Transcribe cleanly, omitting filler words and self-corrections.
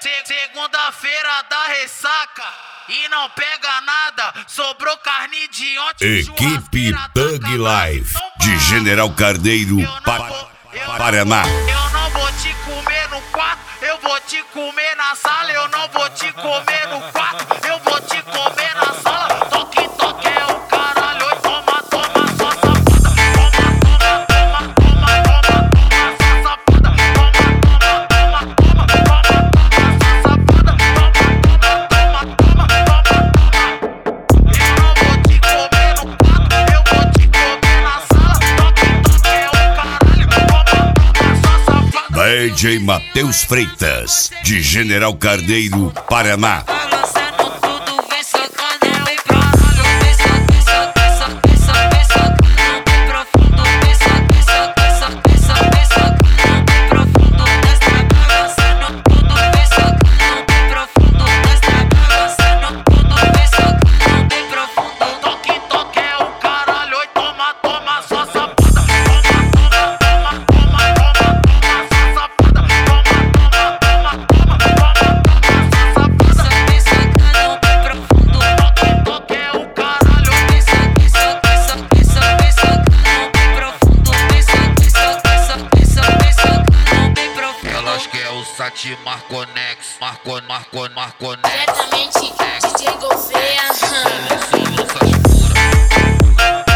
Segunda-feira da ressaca e não pega nada, sobrou carne de ontem. Equipe Thug Life de General Carneiro, Paraná. Eu não vou te comer no quarto, eu vou te comer na sala. Eu não vou te comer no quarto, eu vou te comer na sala. Toque, toque é o caralho, oi, toma, toma, só safada. Toma, toma, toma, toma, toma, toma, só safada. Toma, toma, toma, toma, toma, só safada. Toma, toma, toma, toma, toma. Eu não vou te comer no quarto, eu vou te comer na sala. Toque, toque é o caralho, toma, toma, só safada. DJ Matheus Freitas de General Carneiro, Paraná. Sati Marconex, Marconex. Diretamente DJ Gouveia. Solo, solo, essas puras.